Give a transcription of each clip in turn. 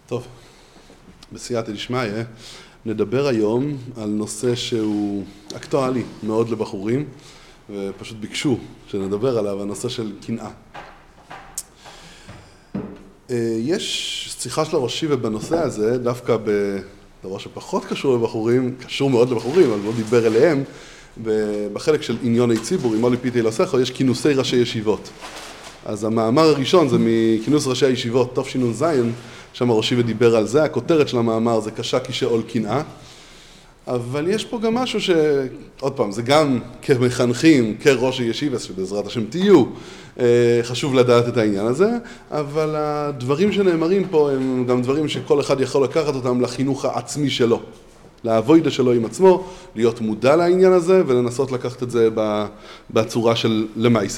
טוב, בסייעתא דשמיא נדבר היום על נושא שהוא אקטואלי מאוד לבחורים, ופשוט ביקשו שנדבר עליו, הנושא של קנאה. יש שיחה של הראש שיבה בנושא הזה, דווקא בדבר שפחות קשור לבחורים, קשור מאוד לבחורים, אבל לא דיבר אליהם, בחלק של עניוני ציבור, אם לא ליפיתי לסכו, יש כינוסי ראשי ישיבות. אז המאמר הראשון זה מכינוס ראשי הישיבות, תשנ"ז, שם הראש שיבה דיבר על זה, הכותרת של המאמר זה קשה כשאול קנאה, אבל יש פה גם משהו עוד פעם, זה גם כמחנכים, כראש הישיבה, שבעזרת השם תהיו, חשוב לדעת את העניין הזה, אבל הדברים שנאמרים פה הם גם דברים שכל אחד יכול לקחת אותם לחינוך העצמי שלו, לעבודה שלו עם עצמו, להיות מודע לעניין הזה ולנסות לקחת את זה בצורה של למעשה.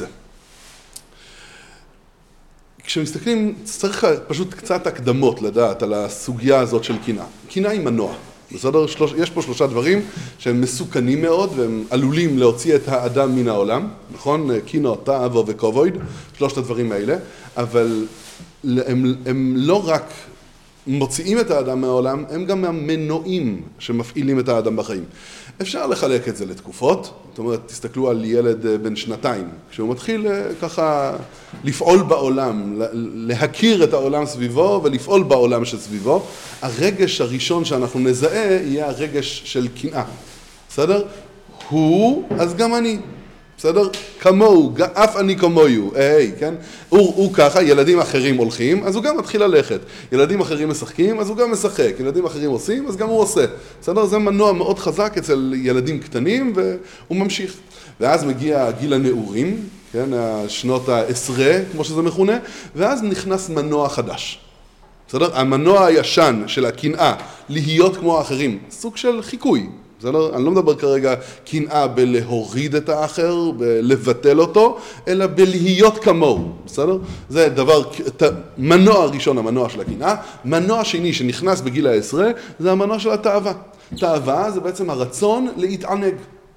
כשמסתכלים, צריך פשוט קצת הקדמות לדעת על הסוגיה הזאת של קנאה. קנאה היא מנוע. בסדר? יש פה שלושה דברים שהם מסוכנים מאוד והם עלולים להוציא את האדם מן העולם, נכון? קנאה, תאווה וכבוד, שלושת הדברים האלה, אבל הם לא רק מוציאים את האדם מהעולם, הם גם המנועים שמפעילים את האדם בחיים. אפשר לחלק את זה לתקופות, זאת אומרת, תסתכלו על ילד בן שנתיים, כשהוא מתחיל ככה לפעול בעולם, להכיר את העולם סביבו ולפעול בעולם שסביבו, הרגש הראשון שאנחנו נזהה יהיה הרגש של קנאה. בסדר? הוא, אז גם אני. בסדר? כמוהו, אף אני כמוהו, כן? הוא ככה, ילדים אחרים הולכים, אז הוא גם מתחיל ללכת. ילדים אחרים משחקים, אז הוא גם משחק. ילדים אחרים עושים, אז גם הוא עושה. בסדר? זה מנוע מאוד חזק אצל ילדים קטנים, והוא ממשיך. ואז מגיע גיל הנעורים, כן? השנות העשרה, כמו שזה מכונה, ואז נכנס מנוע חדש. בסדר? המנוע הישן של הקנאה, להיות כמו האחרים, סוג של חיקוי. אני לא מדבר כרגע קנאה בלהוריד את האחר, בלבטל אותו, אלא בלהיות כמוהו, בסדר? זה דבר, מנוע ראשון, המנוע של הקנאה. מנוע שני שנכנס בגיל העשרה, זה המנוע של התאווה. תאווה זה בעצם הרצון להתענג.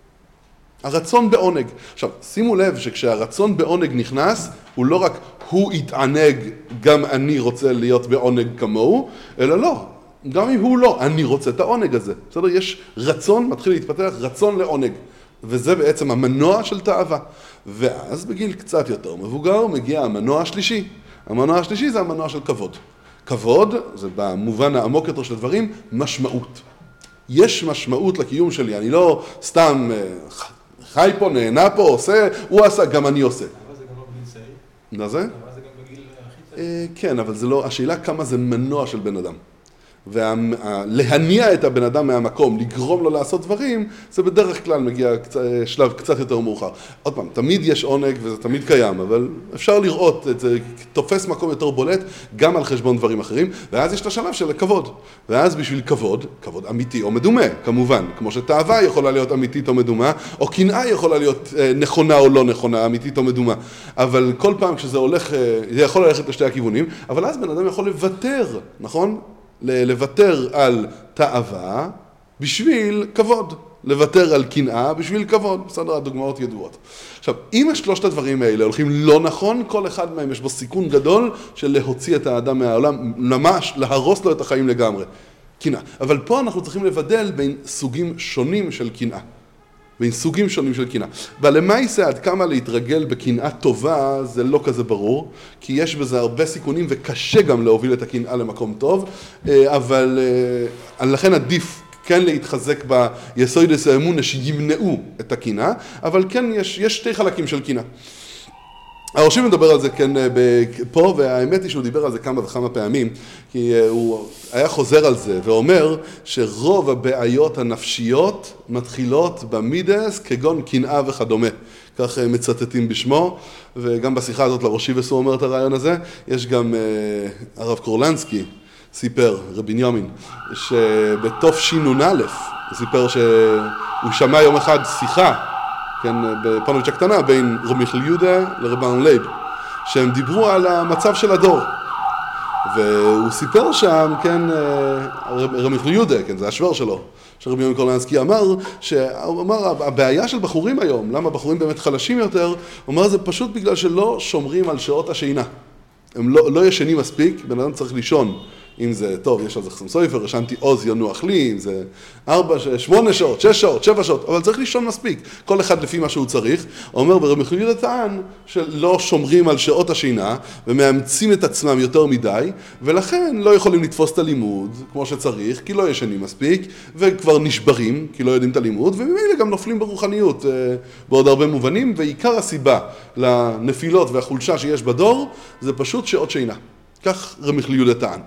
הרצון בעונג. עכשיו, שימו לב שכשהרצון בעונג נכנס, הוא לא רק הוא יתענג, גם אני רוצה להיות בעונג כמוהו, אלא לא. גם אם הוא לא, אני רוצה את העונג הזה. בסדר? יש רצון, מתחיל להתפתח רצון לעונג. וזה בעצם המנוע של תאווה. ואז בגיל קצת יותר מבוגר מגיע המנוע השלישי. המנוע השלישי זה המנוע של כבוד. כבוד, זה במובן העמוק יותר של הדברים, משמעות. יש משמעות לקיום שלי. אני לא סתם חי פה, נהנה פה, עושה, הוא עשה, גם אני עושה. אבל זה גם לא בגיל צעיר. מה זה? אבל זה גם בגיל הכי צעיר. כן, אבל זה לא, השאלה כמה זה מנוע של בן אדם. ולהניע את הבן אדם מהמקום, לגרום לו לעשות דברים, זה בדרך כלל מגיע שלב קצת יותר מאוחר. עוד פעם, תמיד יש עונג וזה תמיד קיים, אבל אפשר לראות את זה, תופס מקום יותר בולט, גם על חשבון דברים אחרים, ואז יש את השלב של הכבוד. ואז בשביל כבוד, כבוד אמיתי או מדומה, כמובן, כמו שתאווה יכולה להיות אמיתית או מדומה, או קנאה יכולה להיות נכונה או לא נכונה, אמיתית או מדומה. אבל כל פעם כשזה הולך, זה יכול ללכת לשתי הכיוונים, אבל אז בן אדם יכול לוותר, נכון? לוותר על תאווה בשביל כבוד, לוותר על קנאה בשביל כבוד, בסדר, הדוגמאות ידועות. עכשיו, אם שלושת הדברים האלה הולכים לא נכון, כל אחד מהם יש בו סיכון גדול של להוציא את האדם מהעולם, ממש להרוס לו את החיים לגמרי. קנאה. אבל פה אנחנו צריכים לבדל בין סוגים שונים של קנאה. בין סוגים שונים של קנאה. ולמעשה עד כמה להתרגל בקנאה טובה זה לא כזה ברור, כי יש בזה הרבה סיכונים וקשה גם להוביל את הקנאה למקום טוב, אבל לכן עדיף כן להתחזק ביסודות האמונה שימנעו את הקנאה, אבל כן יש שתי חלקים של קנאה. הראש שיבה מדבר על זה כן פה, והאמת היא שהוא דיבר על זה כמה וכמה פעמים, כי הוא היה חוזר על זה ואומר שרוב הבעיות הנפשיות מתחילות במידס כגון קנאה וכדומה. כך מצטטים בשמו, וגם בשיחה הזאת לראש שיבה הוא אומר את הרעיון הזה. יש גם הרב קורלנסקי סיפר, רבי בנימין, שבתשנ"א סיפר שהוא שמע יום אחד שיחה, כן, בפונוביץ' הקטנה, בין רבי יהודה לרב אהרון לייב, שהם דיברו על המצב של הדור. והוא סיפר שם, כן, רבי יהודה, כן, זה השוור שלו, שרבי יהודה קורלנסקי אמר, הבעיה של בחורים היום, למה בחורים באמת חלשים יותר, הוא אומר זה פשוט בגלל שלא שומרים על שעות השינה. הם לא ישנים מספיק, בן אדם צריך לישון אם זה, טוב, יש על זה חסם סויפר, ישנתי עוז ינוח לי, אם זה 8 שעות, 6 שעות, 7 שעות, אבל צריך לישון מספיק, כל אחד לפי מה שהוא צריך. אומר ברבי יהודה טען שלא שומרים על שעות השינה, ומאמצים את עצמם יותר מדי, ולכן לא יכולים לתפוס את הלימוד כמו שצריך, כי לא ישנים מספיק, וכבר נשברים, כי לא יודעים את הלימוד, וממילא גם נופלים ברוחניות בעוד הרבה מובנים, ועיקר הסיבה לנפילות והחולשה שיש בדור, זה פשוט שעות שינה. כך רבי יהודה טען.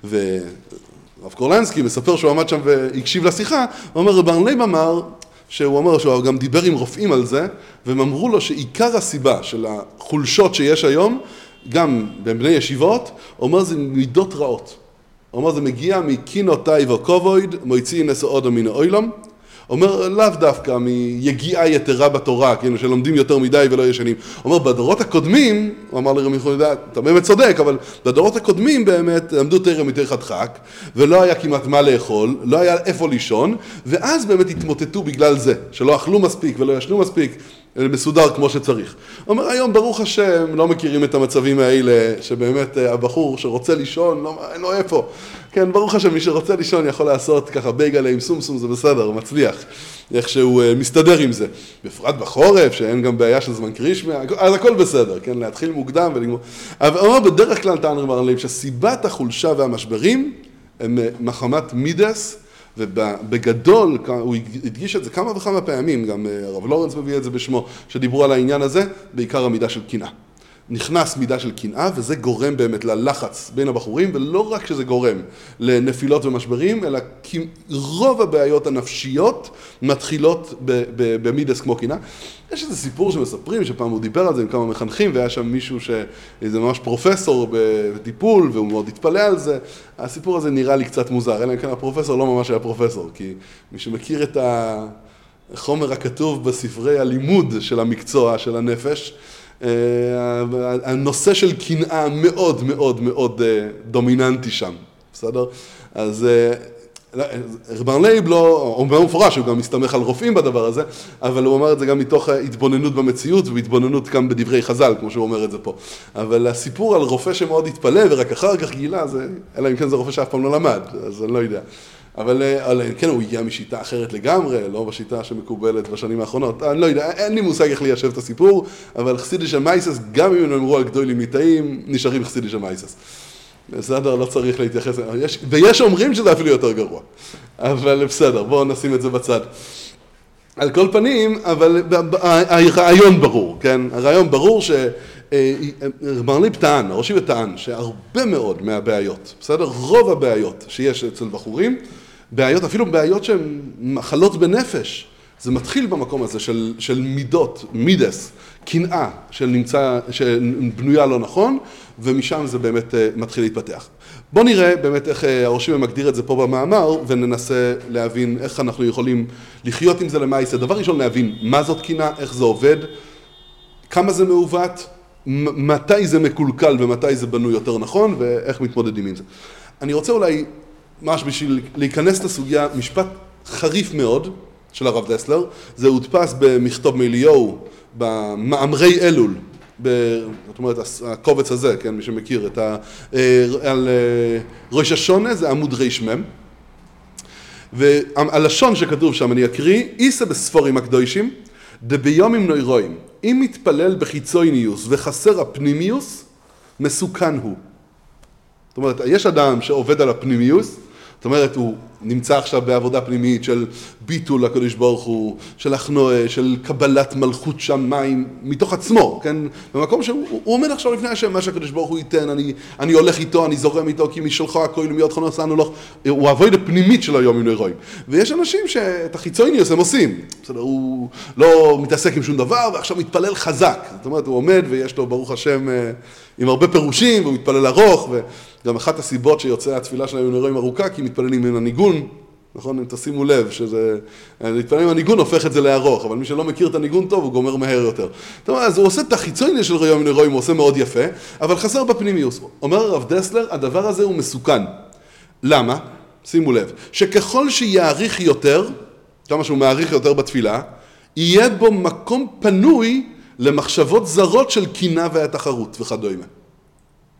ורב קורלנסקי מספר שהוא עמד שם והקשיב לשיחה, הוא אומר, רבי ארלייב אמר, שהוא אומר שהוא גם דיבר עם רופאים על זה, והם אמרו לו שעיקר הסיבה של החולשות שיש היום, גם בבני ישיבות, הוא אומר זה מידות רעות. הוא אומר זה מגיע מקינותיי וכובויד, מויציא נסו אודו מן האוילום, אומר לאו דווקא מיגיעה יתרה בתורה, כאילו שלומדים יותר מדי ולא ישנים. אומר בדורות הקודמים, הוא אמר לרבי יהודה, אתה באמת צודק, אבל בדורות הקודמים באמת עמדו תרם יותר חדחק, ולא היה כמעט מה לאכול, לא היה איפה לישון, ואז באמת התמוטטו בגלל זה, שלא אכלו מספיק ולא ישנו מספיק, מסודר כמו שצריך. הוא אומר היום ברוך השם לא מכירים את המצבים האלה, שבאמת הבחור שרוצה לישון, אין לו איפה. כן, ברוך השם, מי שרוצה לישון יכול לעשות ככה בייגלה עם סומסום, זה בסדר, הוא מצליח. איך שהוא מסתדר עם זה. בפרט בחורף, שאין גם בעיה של זמן קרישמי, אז הכל בסדר, כן, להתחיל מוקדם ולגמור. אבל הוא אומר, בדרך כלל טען רבי ארלייב, שסיבת החולשה והמשברים הם מחמת מידס, ובגדול, הוא הדגיש את זה כמה וכמה פעמים, גם הרב לורנס מביא את זה בשמו, שדיברו על העניין הזה, בעיקר המידה של קנאה. נכנס מידה של קנאה, וזה גורם באמת ללחץ בין הבחורים, ולא רק שזה גורם לנפילות ומשברים, אלא כי רוב הבעיות הנפשיות מתחילות במידס כמו קנאה. יש איזה סיפור שמספרים, שפעם הוא דיבר על זה עם כמה מחנכים, והיה שם מישהו שזה ממש פרופסור בטיפול, והוא מאוד התפלא על זה. הסיפור הזה נראה לי קצת מוזר, אלא כן הפרופסור לא ממש היה פרופסור, כי מי שמכיר את החומר הכתוב בספרי הלימוד של המקצוע, של הנפש, הנושא של קנאה מאוד מאוד מאוד דומיננטי שם, בסדר? אז רבי ארלייב לא, הוא אומר מפורש, הוא גם מסתמך על רופאים בדבר הזה, אבל הוא אומר את זה גם מתוך התבוננות במציאות, והתבוננות גם בדברי חז"ל, כמו שהוא אומר את זה פה. אבל הסיפור על רופא שמאוד התפלא ורק אחר כך גילה, אלא אם כן זה רופא שאף פעם לא למד, אז אני לא יודע. אבל כן, הוא הגיע משיטה אחרת לגמרי, לא בשיטה שמקובלת בשנים האחרונות. אני לא יודע, אין לי מושג איך ליישב את הסיפור, אבל חסידיש המייסס, גם אם הם אמרו על גדולים ליטאים, נשארים חסידיש המייסס. בסדר, לא צריך להתייחס, ויש אומרים שזה אפילו יותר גרוע. אבל בסדר, בואו נשים את זה בצד. על כל פנים, אבל הרעיון ברור, כן? הרעיון ברור רבי ארלייב טען, הראשי וטען, שהרבה מאוד מהבעיות, בסדר? רוב הבעיות שיש אצל בחורים, בעיות, אפילו בעיות שהן מחלות בנפש, זה מתחיל במקום הזה של מידות, מידס, קנאה, שבנויה לא נכון, ומשם זה באמת מתחיל להתפתח. בואו נראה באמת איך הראשי מגדיר את זה פה במאמר, וננסה להבין איך אנחנו יכולים לחיות עם זה למעשה. דבר ראשון להבין מה זאת קנאה, איך זה עובד, כמה זה מעוות, מתי זה מקולקל ומתי זה בנוי יותר נכון, ואיך מתמודדים עם זה. אני רוצה אולי, ממש בשביל להיכנס לסוגיה, משפט חריף מאוד של הרב דסלר, זה הודפס במכתוב מאליהו, במאמרי אלול, זאת אומרת, הקובץ הזה, כן, מי שמכיר, על ראש השונה, זה עמוד רשמם, והלשון שכתוב שם, אני אקריא, איסה בספורים הקדושים, דביומים נוירואים, אם מתפלל בחיצוניוס וחסר הפנימיוס, מסוכן הוא. זאת אומרת, יש אדם שעובד על הפנימיוס, זאת אומרת, הוא נמצא עכשיו בעבודה פנימית של ביטול לקדוש ברוך הוא, של הכנועה, של קבלת מלכות שמיים מתוך עצמו, כן? במקום שהוא עומד עכשיו לפני השם, מה שהקדוש ברוך הוא ייתן, אני הולך איתו, אני זורם איתו, כי משלחו הכל מיד חנוס לנו לך, הוא עבודה פנימית של היום עם נוירואים. ויש אנשים שאת החיצוניוס הם עושים, בסדר, הוא לא מתעסק עם שום דבר, ועכשיו מתפלל חזק. זאת אומרת, הוא עומד ויש לו ברוך השם עם הרבה פירושים, והוא מתפלל ארוך, וגם אחת הסיבות שיוצא התפילה שלהם עם נוירואים ארוכה, כי מתפללים עם הניגון, נכון? אם תשימו לב שזה, להתפלל עם הניגון הופך את זה לארוך, אבל מי שלא מכיר את הניגון טוב, הוא גומר מהר יותר. זאת אומרת, אז הוא עושה את החיצוניה של ראיון נוירואים, הוא עושה מאוד יפה, אבל חסר בפנימיוס. אומר הרב דסלר, הדבר הזה הוא מסוכן. למה? שימו לב, שככל שיעריך יותר, כמה שהוא מעריך יותר בתפילה, יהיה בו מקום פנוי למחשבות זרות של קנאה והתחרות וכדומה.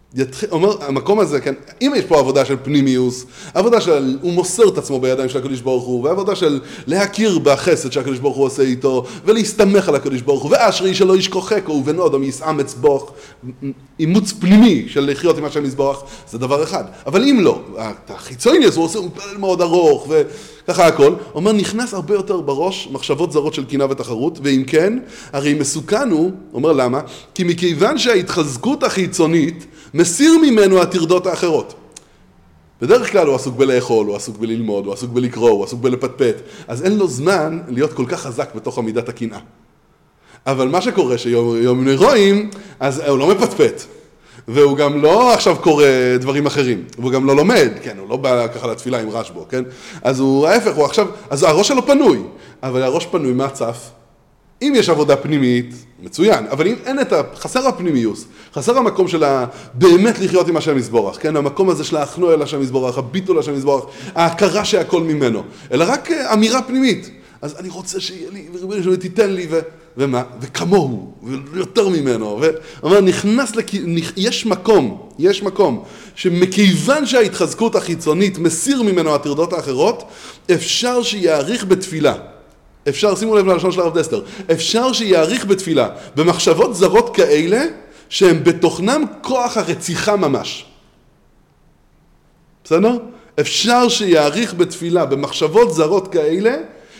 אומר, המקום הזה, כן, אם יש פה עבודה של פנימיוס, עבודה של, הוא מוסר את עצמו בידיים של הקדוש ברוך הוא, ועבודה של להכיר בחסד שהקדוש ברוך הוא עושה איתו, ולהסתמך על הקדוש ברוך הוא, ואשרי שלא ישכוחך, ובן אדם יסאמץ בוך, אימוץ פנימי של לחיות עם השם יזבח, זה דבר אחד. אבל אם לא, החיצוניוס, הוא עושה, הוא מתפלל מאוד ארוך, וככה הכל, אומר, נכנס הרבה יותר בראש מחשבות זרות של קנאה ותחרות, ואם כן, הרי מסוכן הוא, אומר למה? כי מכיוון שההתחזקות החיצונית מסיר ממנו הטרדות האחרות. בדרך כלל הוא עסוק בלאכול, הוא עסוק בללמוד, הוא עסוק בלקרוא, הוא עסוק בלפטפט, אז אין לו זמן להיות כל כך חזק בתוך עמידת הקנאה. אבל מה שקורה שיום רואים, אז הוא לא מפטפט, והוא גם לא עכשיו קורא דברים אחרים, והוא גם לא לומד, כן, הוא לא בא ככה לתפילה עם רשבו, כן? אז הוא ההפך, הוא עכשיו, אז הראש שלו פנוי, אבל הראש פנוי מהצף. אם יש עבודה פנימית, מצוין, אבל אם אין חסר הפנימיוס, חסר המקום של באמת לחיות עם השם יזבח, כן? המקום הזה של האחנוע אל השם יזבח, הביטול השם יזבח, ההכרה שהכל ממנו, אלא רק אמירה פנימית. אז אני רוצה שיהיה לי, ותיתן לי, ומה? וכמוהו, ויותר ממנו. ואומר, יש מקום, שמכיוון שההתחזקות החיצונית מסיר ממנו הטרדות האחרות, אפשר שיעריך בתפילה. אפשר, שימו לב ללשון של הרב דסלר, אפשר שיעריך בתפילה במחשבות זרות כאלה שהן בתוכנם כוח הרציחה ממש. בסדר? אפשר שיעריך בתפילה במחשבות זרות כאלה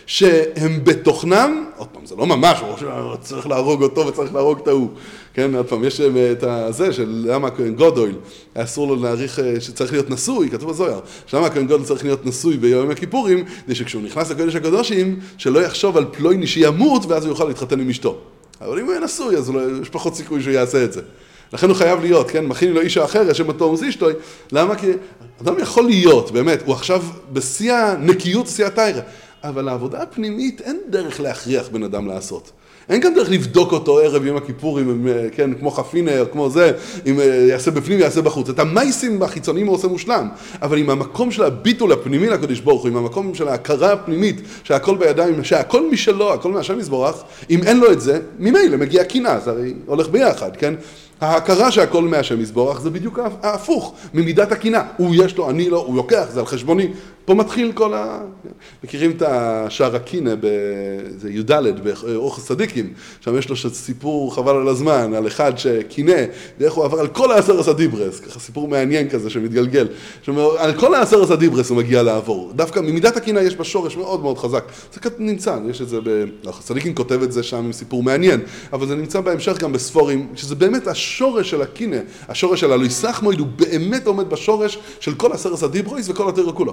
שהם בתוכנם, עוד פעם, זה לא ממש, צריך להרוג אותו וצריך להרוג את ההוא. כן, עוד פעם, יש את הזה של למה הכהן גדול, אסור לו להעריך שצריך להיות נשוי, כתוב בזוהר, שלמה הכהן גדול צריך להיות נשוי ביום הכיפורים, זה שכשהוא נכנס לקודש הקדושים, שלא יחשוב על פלויני שימות ואז הוא יוכל להתחתן עם אשתו. אבל אם הוא יהיה נשוי, אז יש פחות סיכוי שהוא יעשה את זה. לכן הוא חייב להיות, כן, מכין לו אישה אחרת שמתו מזישתוי, למה? כי אדם יכול להיות, באמת, הוא עכשיו בשיא הנקיות, שיא התאירה. אבל העבודה הפנימית אין דרך להכריח בן אדם לעשות. אין כאן דרך לבדוק אותו ערב יום הכיפורים, כן, כמו חפינה או כמו זה, אם יעשה בפנים יעשה בחוץ. את המייסים החיצוניים הוא עושה מושלם, אבל עם המקום של הביטול הפנימי לקדוש ברוך הוא, עם המקום של ההכרה הפנימית, שהכל בידיים, שהכל משלו, הכל מהשם יזבח, אם אין לו את זה, ממילא מגיע קנאה, זה הרי הולך ביחד, כן? ההכרה שהכל מהשם יזבח זה בדיוק ההפוך ממידת הקנאה. הוא יש לו, אני לא, הוא לוקח, זה על חשבוני. פה מתחיל כל מכירים את השער הקנאה, זה י"ד, באורח צדיקים, שם יש לו סיפור חבל על הזמן, על אחד שקנאה, ואיך הוא עבר על כל 10 דיברס, ככה סיפור מעניין כזה שמתגלגל, על כל 10 דיברס הוא מגיע לעבור. דווקא ממידת הקנאה יש בשורש מאוד מאוד חזק. זה נמצא, יש את זה, צדיקים כותב את זה שם עם סיפור מעניין, אבל זה נמצא בהמשך גם בספורים, שזה באמת השורש של הקנאה, השורש של הלויסח מויד, הוא באמת עומד בשורש של כל 10 דיברס וכל התורה כולו.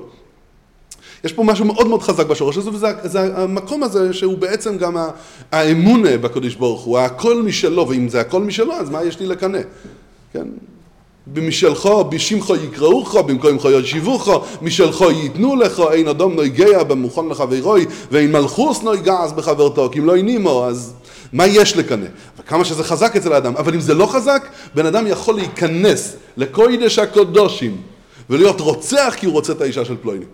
יש פה משהו מאוד מאוד חזק בשורש הזה, וזה המקום הזה שהוא בעצם גם האמונה בקדוש ברוך הוא, הכל משלו, ואם זה הכל משלו, אז מה יש לי לקנא? כן? במשלך, בשמך יקראוך, במקומך ישיבוך, משלך ייתנו לך, אין אדם נויגע במוכן לחברוי, ואין מלכוס נויגע בחברתו, כי אם לא ינימו, אז מה יש לקנא? וכמה שזה חזק אצל האדם, אבל אם זה לא חזק, בן אדם יכול להיכנס לקודש הקודשים, ולהיות רוצח כי הוא רוצה את האישה של פלויני.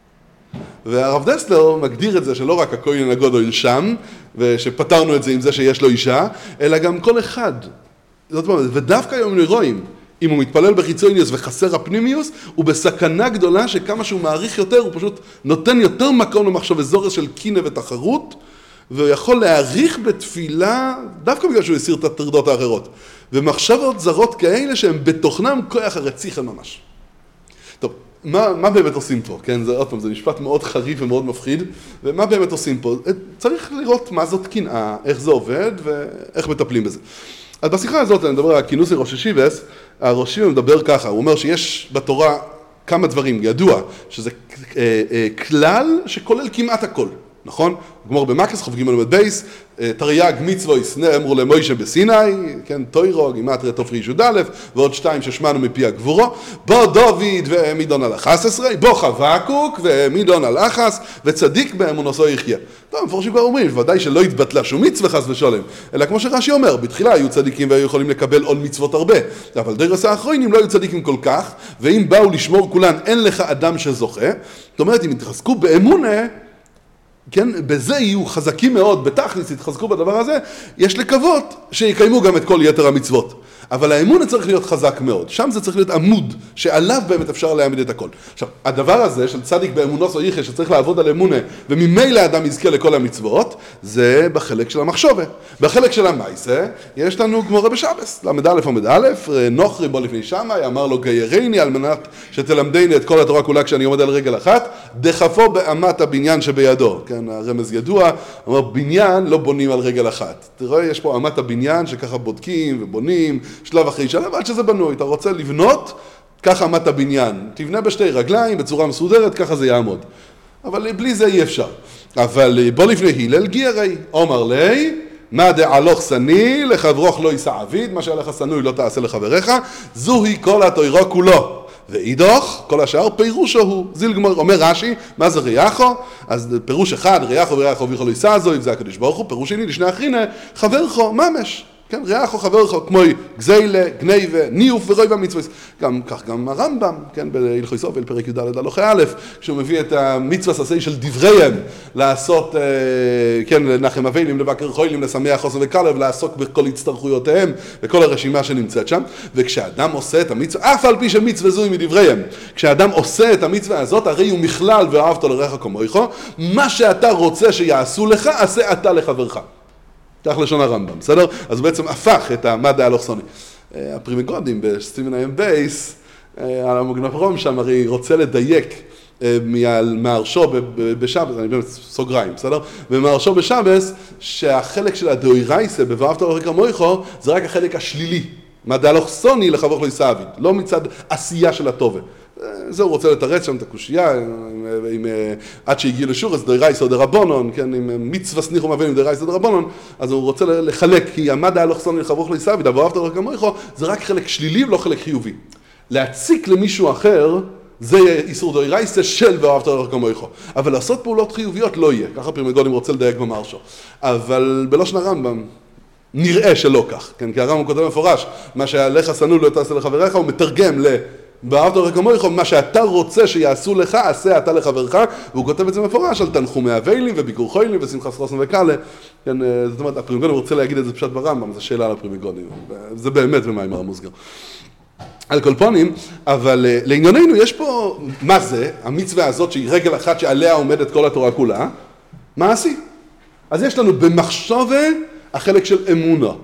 והרב דסלר מגדיר את זה שלא רק הכהן הגדול שם, ושפתרנו את זה עם זה שיש לו אישה, אלא גם כל אחד. זאת אומרת, ודווקא היום נרואים, אם הוא מתפלל בחיצוניוס וחסר הפנימיוס, הוא בסכנה גדולה שכמה שהוא מעריך יותר, הוא פשוט נותן יותר מקום למחשב זורס של קנאה ותחרות, והוא יכול להעריך בתפילה, דווקא בגלל שהוא הסיר את הטרדות האחרות. ומחשבות זרות כאלה שהן בתוכנם כוח הרציחה ממש. טוב, מה באמת עושים פה? כן, זה עוד פעם, זה משפט מאוד חריף ומאוד מפחיד, ומה באמת עושים פה? צריך לראות מה זאת קנאה, איך זה עובד ואיך מטפלים בזה. אז בשיחה הזאת, אני מדבר על הכינוס לראש השיבס, הראש השיבס מדבר ככה, הוא אומר שיש בתורה כמה דברים, ידוע, שזה כלל שכולל כמעט הכל, נכון? גמור במקס, חוב ג' בייס, תרי"ג מצווה נאמרו למוישה בסיני, כן, תוירו, גימטריה תופרי י"א, ועוד 2 ששמענו מפי הגבורו, בו דוד ומידון על 11, בו חבקוק ומידון על אחס, וצדיק באמונתו יחיה. טוב, מפורשים כבר אומרים, ודאי שלא התבטלה שום מצווה חס ושלום, אלא כמו שרש"י אומר, בתחילה היו צדיקים והיו יכולים לקבל עוד מצוות הרבה, אבל דרס האחרונים לא היו צדיקים כל כך, ואם באו לשמור כולן, אין לך אדם שזוכה, זאת אומרת, אם יתחזקו באמונה, כן, בזה יהיו חזקים מאוד, בתכלס יתחזקו בדבר הזה, יש לקוות שיקיימו גם את כל יתר המצוות. אבל האמונה צריך להיות חזק מאוד. שם זה צריך להיות עמוד, שעליו באמת אפשר להעמיד את הכל. עכשיו, הדבר הזה של צדיק באמונוס או ייחס, שצריך לעבוד על אמונה, וממילא האדם יזכה לכל המצוות, זה בחלק של המחשבה. בחלק של המייסה, יש לנו גמורה בשבס. למד א' עמוד א', נוח ריבו לפני שמאי, אמר לו גיירני, על מנת שתלמדני את כל התורה כולה כשאני עומד על רגל אחת, דחפו באמת הבניין שבידו. כן, הרמז ידוע, אומר, בניין לא בונים על רגל אחת. תראה, יש פה אמת הבניין שככה בודקים ובונים, שלב אחרי שלב, עד שזה בנוי. אתה רוצה לבנות, ככה אמת הבניין. תבנה בשתי רגליים, בצורה מסודרת, ככה זה יעמוד. אבל בלי זה אי אפשר. אבל בוא לפני הלל גיירי, אומר לי, מה דעלוך שני, לחברוך לא יישא עביד, מה שעליך שנוי לא תעשה לחבריך, זוהי כל התוירו כולו. ואידוך, כל השאר פירושו הוא. זיל גמור, אומר רש"י, מה זה ריחו? אז פירוש אחד, ריחו וריחו ויכול יישא זו, זה הקדוש ברוך הוא, פירוש שני, לשני אחרינה, חברכו, ממש. כן, ריחו חברכו, כמו גזילה, גניבה, ניוף ורוי במצווה. כך גם הרמב"ם, כן, בהלכות סופל, פרק י"ד הלכה א', כשהוא מביא את המצווה הססי של דבריהם, לעשות, כן, לנחם אבלים, לבקר חוילים, לשמח חוסן וכלב, לעסוק בכל הצטרכויותיהם, וכל הרשימה שנמצאת שם. וכשאדם עושה את המצווה, אף על פי שמצווה זוהי מדבריהם, כשאדם עושה את המצווה הזאת, הרי הוא מכלל ואהבת לרעך כמוך, מה שאתה רוצה שיעשו לך, עשה אתה לחברך. כך לשון הרמב"ם, בסדר? אז הוא בעצם הפך את מה דעלוך שני. הפרימגודים בסטיבן איי בייס, על המוגנפרום שם, הרי רוצה לדייק מהרשו בשבס, אני באמת סוגריים, בסדר? ומהרשו בשבס, שהחלק של הדאורייסה ב"ואהבת לרעך כמוך" זה רק החלק השלילי. מה דעלוך שני לחברך לא יישא עביד, לא מצד עשייה של הטובה. זה הוא רוצה לתרץ שם את הקושייה, עד שהגיעו לשורס, דאורייסה או דרבנון, כן, עם מצווה סניחו מבין עם דאורייסה או דרבנון, אז הוא רוצה לחלק, כי מה דעלוך שני לחברך לא יישא עביד, ואהבת לרעך כמוך, זה רק חלק שלילי ולא חלק חיובי. להציק למישהו אחר, זה איסור דאורייסה של ואהבת לרעך כמוך. אבל לעשות פעולות חיוביות לא יהיה, ככה פרימגודים רוצה לדייק במרשו. אבל בלושן הרמב"ם, נראה שלא כך, כן? כי הרמב"ם כותב מפורש, מה שעליך שנוא לא תעשה לחבריך, הוא מתרגם ואהבת לרעך כמוך, מה שאתה רוצה שיעשו לך, עשה אתה לחברך, והוא כותב את זה מפורש על תנחומי אבלים וביקור חולים ושמחת חוסן וכאלה. כן, זאת אומרת, הפרימגודים רוצה להגיד את זה פשט ברמב"ם, זו שאלה על הפרימגודים, זה באמת במאמר המוסגר. על כל פונים, אבל לענייננו יש פה, מה זה, המצווה הזאת שהיא רגל אחת שעליה עומדת כל התורה כולה, מעשי. אז יש לנו במחשבה החלק של אמונה,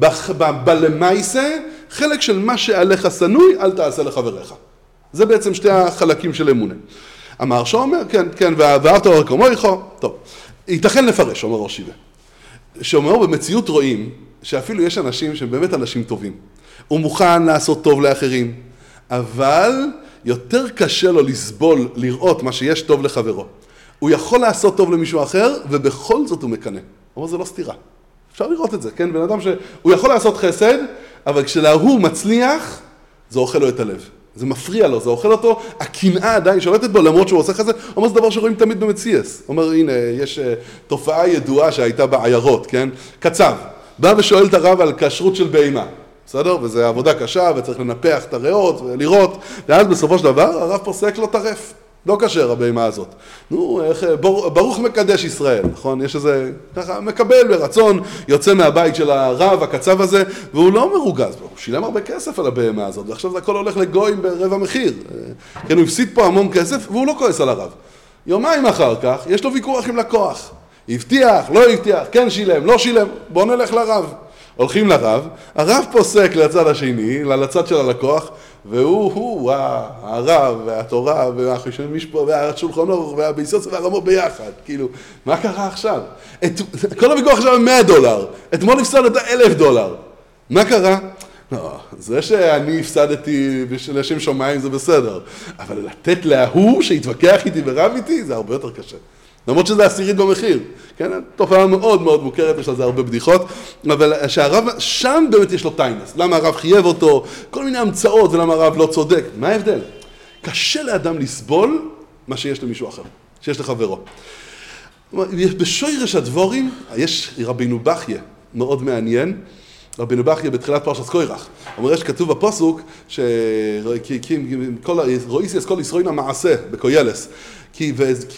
בלמייסה, חלק של מה שעליך שנוי, אל תעשה לחבריך. זה בעצם שתי החלקים של אמונה. המהרש"א אומר, כן, ואהבת לרעך כמוך, טוב, ייתכן לפרש, אומר ראש ישיבה, שאומר במציאות רואים שאפילו יש אנשים שהם באמת אנשים טובים. הוא מוכן לעשות טוב לאחרים, אבל יותר קשה לו לסבול, לראות מה שיש טוב לחברו. הוא יכול לעשות טוב למישהו אחר, ובכל זאת הוא מקנא. אבל זה לא סתירה. אפשר לראות את זה, כן? בן אדם שהוא יכול לעשות חסד, אבל כשלהוא מצליח, זה אוכל לו את הלב. זה מפריע לו, זה אוכל אותו, הקנאה עדיין שולטת בו, למרות שהוא עושה חסד, אומר, זה דבר שרואים תמיד במציאס. אומר, הנה, יש תופעה ידועה שהייתה בעיירות, כן? קצב. בא ושואל את הרב על כשרות של בהמה. בסדר? וזו עבודה קשה, וצריך לנפח את הריאות ולראות, ואז בסופו של דבר הרב פוסק לו טרף. לא כשר הבהמה הזאת. נו, ברוך מקדש ישראל, נכון? יש איזה, ככה, מקבל ברצון, יוצא מהבית של הרב, הקצב הזה, והוא לא מרוגז, הוא שילם הרבה כסף על הבהמה הזאת, ועכשיו זה הכל הולך לגויים ברבע מחיר. כן, הוא הפסיד פה המון כסף, והוא לא כועס על הרב. יומיים אחר כך, יש לו ויכוח עם לקוח. הבטיח, לא הבטיח, כן שילם, לא שילם, בוא נלך לרב. הולכים לרב, הרב פוסק לצד השני, לצד של הלקוח, והוא, הרב, והתורה, והשולחן אורך, והביסוס, והרמו ביחד. כאילו, מה קרה עכשיו? כל הוויכוח עכשיו $100. אתמול הפסדת $1,000. מה קרה? לא, זה שאני הפסדתי לשם שמיים זה בסדר. אבל לתת להוא שהתווכח איתי ורב איתי, זה הרבה יותר קשה. למרות שזה עשירית במחיר, כן? תופעה מאוד מאוד מוכרת, יש לזה הרבה בדיחות, אבל שהרב, שם באמת יש לו טיינס. למה הרב חייב אותו? כל מיני המצאות, ולמה הרב לא צודק. מה ההבדל? קשה לאדם לסבול מה שיש למישהו אחר, שיש לחברו. בשוירש הדבורים, יש רבינו בכיה, מאוד מעניין, רבינו בכיה בתחילת פרשת קורח. אומר, יש כתוב בפסוק, רויסיס כל ישרוין המעשה, בקוילס, כי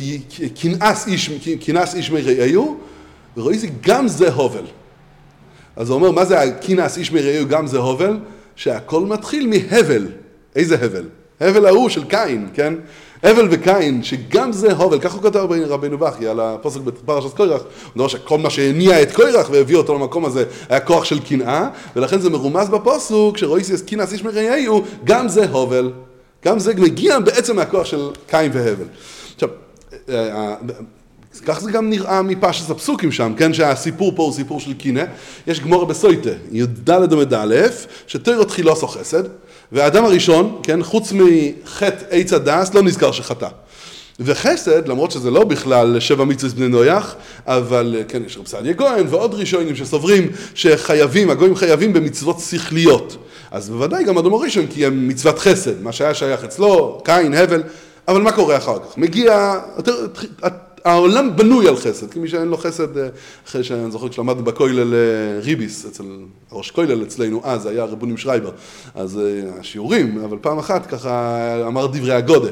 כינס איש מרעהו, ורואי זה גם זה הובל. אז הוא אומר, מה זה כינס איש מרעהו גם זה הובל? שהכל מתחיל מהבל. איזה הבל? הבל ההוא של קין, כן? הבל וקין, שגם זה הבל, ככה הוא כותב רבינו בכי על הפוסק בפרשת קורח, הוא אומר שכל מה שהניע את קורח והביא אותו למקום הזה היה כוח של קנאה, ולכן זה מרומז בפוסק, שרויסיס קנאה איש מרעהו, גם זה הבל, גם זה מגיע בעצם מהכוח של קין והבל. עכשיו, כך זה גם נראה מפשט הפסוקים שם, כן? שהסיפור פה הוא סיפור של קנאה. יש גמורה בסויטה, י"ד עמוד א', שתוירו תחילו עשו חסד, והאדם הראשון, כן, חוץ מחטא עץ הדס, לא נזכר שחטא. וחסד, למרות שזה לא בכלל 7 מצוות בני נויח, אבל כן, יש רב סעדיה גויין ועוד ראשונים שסוברים שחייבים, הגויים חייבים במצוות שכליות. אז בוודאי גם אדם הראשון קיים מצוות חסד, מה שהיה שייך אצלו, קין, הבל, אבל מה קורה אחר כך? מגיע, העולם בנוי על חסד, כי מי שאין לו חסד, אחרי שאני זוכר כשלמדנו בכולל ריביס, אצל ראש כולל אצלנו אז, היה רבונים שרייבר, אז השיעורים, אבל פעם אחת ככה אמר דברי הגודה,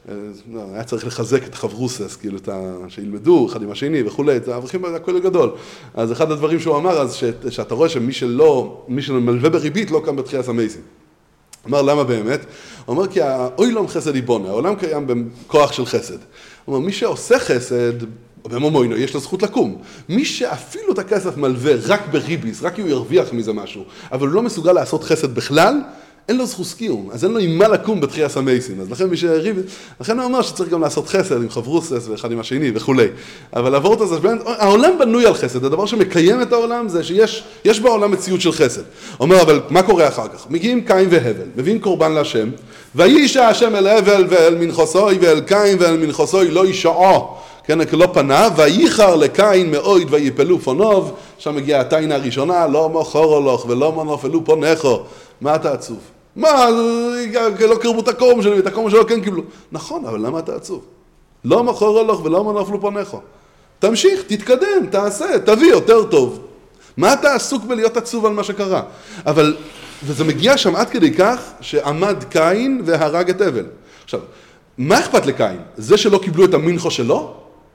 היה צריך לחזק את חברוסס, כאילו שילמדו אחד עם השני וכולי, את האברכים בכולל גדול. אז אחד הדברים שהוא אמר אז, שאתה רואה שמי שמלווה בריבית לא קם בתחיית המייסים. אמר למה באמת? הוא אומר כי האוילום חסד יבונה, העולם קיים בכוח של חסד. הוא אומר מי שעושה חסד, במומוינו, יש לו זכות לקום. מי שאפילו את הכסף מלווה רק בריביס, רק כי הוא ירוויח מזה משהו, אבל הוא לא מסוגל לעשות חסד בכלל, אין לו זכות קיום, אז אין לו עם מה לקום בתחיית המייסים. אז לכן מי שריביס, לכן הוא אומר שצריך גם לעשות חסד עם חברוסס ואחד עם השני וכולי. אבל לעבור את זה, העולם בנוי על חסד, הדבר שמקיים את העולם זה שיש בעולם מציאות של חסד. אומר, אבל מה קורה אחר כך? מגיעים קין והבל, מביאים קורבן להשם, וישע השם אל הבל ואל מנחוסוי ואל קין ואל מנחוסוי לא ישעו, כן, לא פנה, וייחר לקין מאויד ויפלו פוניו, שם מגיעה התיינה הראשונה, לא מוכר הולך ולא מנופלו פונכו, מה אתה עצוב? מה, לא קרבו את הקורם שלי ואת הקורם שלו כן קיבלו. נכון, אבל למה אתה עצוב? לא מוכר הולך ולא מנופלו פונכו. תמשיך, תתקדם, תעשה, תביא יותר טוב. מה אתה עסוק בלהיות עצוב על מה שקרה? אבל, וזה מגיע שם עד כדי כך שעמד קין והרג את הבל. עכשיו, מה אכפת לקין? זה שלא קיבלו את המנחו שלו?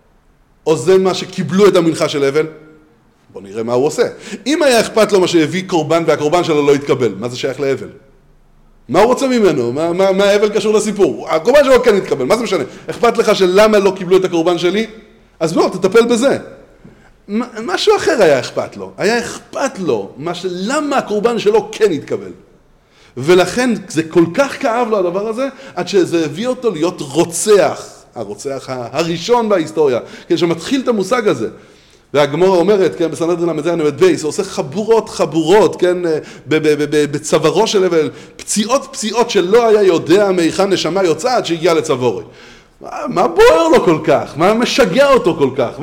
או זה מה שקיבלו את המנחה של הבל? בוא נראה מה הוא עושה. אם היה אכפת לו מה שהביא קורבן והקורבן שלו לא התקבל, מה זה שייך להבל? מה הוא רוצה ממנו? מה ההבל קשור לסיפור? הקורבן שלו כן התקבל, מה זה משנה? אכפת לך שלמה לא קיבלו את הקורבן שלי? אז בוא, תטפל בזה. משהו אחר היה אכפת לו. היה אכפת לו למה הקורבן שלו כן התקבל. ולכן זה כל כך כאב לו הדבר הזה, עד שזה הביא אותו להיות רוצח. הרוצח הראשון בהיסטוריה, כן, שמתחיל את המושג הזה. והגמורה אומרת, כן, בסנהדרין ל"ז עמוד בייס, הוא עושה חבורות, כן, בצווארו של הבל, פציעות שלא היה יודע מהיכן נשמה יוצאה עד שהגיע לצווארו. מה בוער לו כל כך? מה משגע אותו כל כך?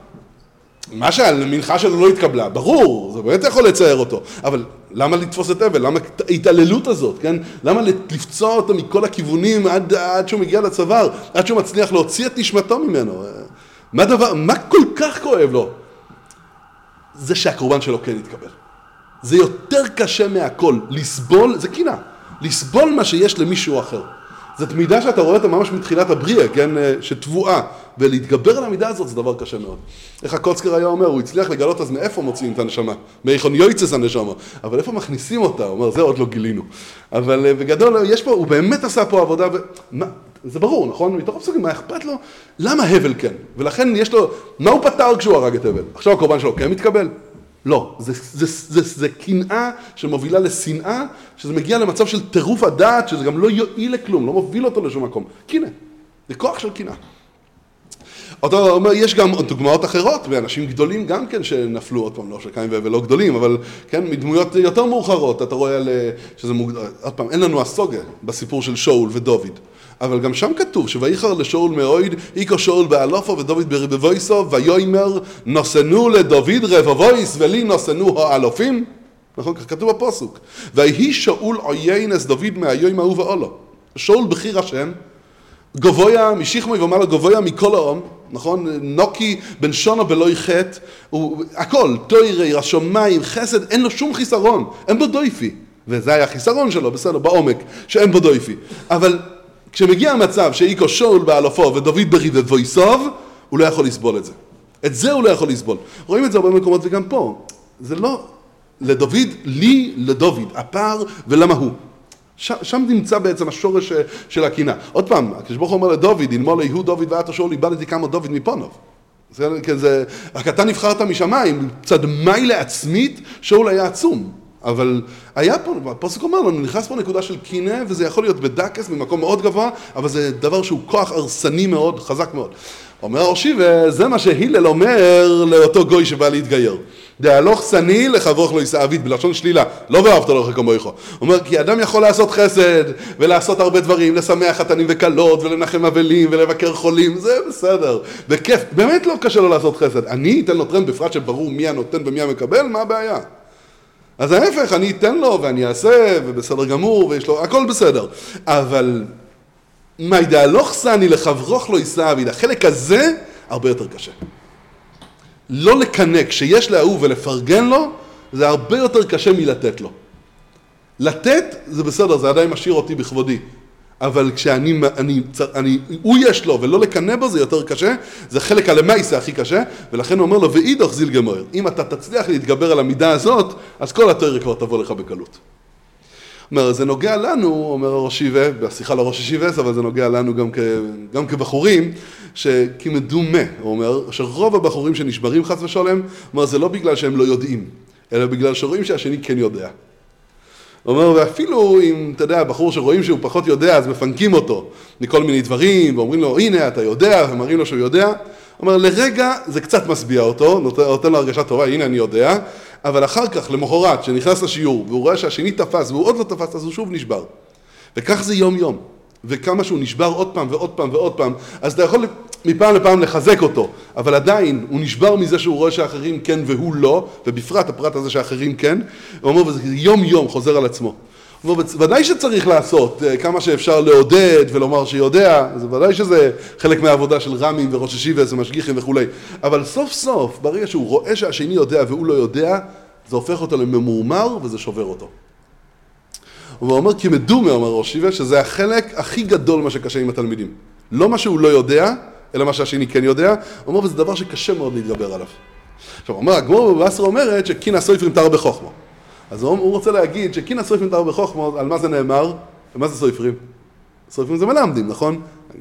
מה שהמנחה שלו לא התקבלה, ברור, זה באמת יכול לצייר אותו, אבל למה לתפוס את הבל? למה ההתעללות הזאת, כן? למה לפצוע אותו מכל הכיוונים עד שהוא מגיע לצוואר, עד שהוא מצליח להוציא את נשמתו ממנו? מה כל כך כואב לו? זה שהקורבן שלו כן יתקבל. זה יותר קשה מהכל. לסבול, זה קנאה. לסבול מה שיש למישהו אחר. זאת מידה שאתה רואה אותה ממש מתחילת הבריאה, כן? שתבואה. ולהתגבר על המידה הזאת זה דבר קשה מאוד. איך הקוצקר היה אומר, הוא הצליח לגלות אז מאיפה מוציאים את הנשמה. מאיכון יויצס הנשמה. אבל איפה מכניסים אותה? הוא אומר, זה עוד לא גילינו. אבל בגדול, יש פה, הוא באמת עשה פה עבודה, זה ברור, נכון? מתוך הפסוקים, מה אכפת לו? למה הבל כן? ולכן יש לו, מה הוא פתר כשהוא הרג את הבל? עכשיו הקורבן שלו כן מתקבל? לא, זה קנאה שמובילה לשנאה, שזה מגיע למצב של טירוף הדעת, שזה גם לא יועיל לכלום, לא מוביל אותו לשום מקום. קנאה, זה כוח של קנאה. אותו אומר, יש גם דוגמאות אחרות, ואנשים גדולים גם כן שנפלו, עוד פעם, לא של קין והבל לא גדולים, אבל כן, מדמויות יותר מאוחרות, אתה רואה שזה עוד פעם, אין לנו הסוגה בסיפור של שאול ודוד, אבל גם שם כתוב, שויחר לשאול מאויד, איקו שאול באלופו ודוד ברבבויסו, ויאמר נוסנו לדוד רבבויס, ולי נוסנו האלופים, נכון, כך כתוב בפסוק, ויהי שאול עויינס דוד מהיום ההוא ואולו, שאול בחיר השם, גבויה, משכמוי ומעלה גבויה מכל העם, נכון? נוקי בן שונו בלוי חטא, הכל, תוירי, השומיים, חסד, אין לו שום חיסרון, אין בו דויפי. וזה היה החיסרון שלו, בסדר, בעומק, שאין בו דויפי. אבל כשמגיע המצב שאיקו שאול באלופו ודוד ברבבויסוב, הוא לא יכול לסבול את זה. את זה הוא לא יכול לסבול. רואים את זה הרבה מקומות וגם פה. זה לא, לדוד, לי לדוד, הפער ולמה הוא. שם נמצא בעצם השורש של הקנאה. עוד פעם, הקדוש ברוך הוא אומר לדוד, אלמלא יהוא דוד ואת שאול, איבדתי כמה דוד מפוניו. רק אתה נבחרת משמיים, צדמי לעצמית, שאול היה עצום. אבל היה פה, הפסוק אומר לנו, נכנס פה נקודה של קנאה, וזה יכול להיות בדקס, במקום מאוד גבוה, אבל זה דבר שהוא כוח הרסני מאוד, חזק מאוד. אומר הראשי, וזה מה שהילל אומר לאותו גוי שבא להתגייר. דהלוך שני לחברך לא יישא עביד, בלשון שלילה, לא ואהבת לרעך כמוך. אומר, כי אדם יכול לעשות חסד, ולעשות הרבה דברים, לשמח חתנים וכלות, ולנחם אבלים, ולבקר חולים, זה בסדר. בכיף, באמת לא קשה לו לעשות חסד. אני אתן לו טרנד בפרט שברור מי הנותן ומי המקבל, מה הבעיה? אז ההפך, אני אתן לו ואני אעשה, ובסדר גמור, ויש לו, הכל בסדר. אבל מה דהלוך שני לחברך לא יישא עביד, החלק הזה הרבה יותר קשה. לא לקנא, כשיש לאהוב ולפרגן לו, זה הרבה יותר קשה מלתת לו. לתת זה בסדר, זה עדיין משאיר אותי בכבודי. אבל הוא יש לו ולא לקנא בו זה יותר קשה, זה חלק הלמייסה הכי קשה, ולכן הוא אומר לו, ואידך זיל גמור. אם אתה תצליח להתגבר על המידה הזאת, אז כל התורה כבר תבוא לך בקלות. אומר, זה נוגע לנו, אומר הראש ישיבה, בשיחה לראש ישיבה, אבל זה נוגע לנו גם כבחורים, שכמדומה, הוא אומר, שרוב הבחורים שנשברים חס ושלום, אומר, זה לא בגלל שהם לא יודעים, אלא בגלל שרואים שהשני כן יודע. הוא אומר, ואפילו אם, אתה יודע, בחור שרואים שהוא פחות יודע, אז מפנקים אותו מכל מיני דברים, ואומרים לו, הנה, אתה יודע, ומראים לו שהוא יודע. הוא אומר, לרגע זה קצת מסביע אותו, נותן לו הרגשה טובה, הנה אני יודע, אבל אחר כך, למחרת, שנכנס לשיעור, והוא רואה שהשני תפס, והוא עוד לא תפס, אז הוא שוב נשבר. וכך זה יום יום. וכמה שהוא נשבר עוד פעם ועוד פעם ועוד פעם, אז אתה יכול מפעם לפעם לחזק אותו, אבל עדיין הוא נשבר מזה שהוא רואה שאחרים כן והוא לא, ובפרט הפרט הזה שאחרים כן, הוא אומר, וזה יום יום חוזר על עצמו. הוא אומר, ודאי שצריך לעשות כמה שאפשר לעודד ולומר שיודע, אז ודאי שזה חלק מהעבודה של רמים וראש ישיבה ומשגיחים וכו'. אבל סוף סוף, ברגע שהוא רואה שהשני יודע והוא לא יודע, זה הופך אותו לממורמר וזה שובר אותו. הוא אומר, כי מדומה, אומר ראש ישיבה, שזה החלק הכי גדול מה שקשה עם התלמידים. לא מה שהוא לא יודע, אלא מה שהשני כן יודע. הוא אומר, וזה דבר שקשה מאוד להתגבר עליו. עכשיו, הוא אומר, הגמרא בבבא בתרא אומרת שקינא סופרים תר בחוכמה. אז הוא רוצה להגיד שקינא סופרים תר בחוכמה, על מה זה נאמר? על מה זה סופרים? סופרים זה מלמדים, נכון?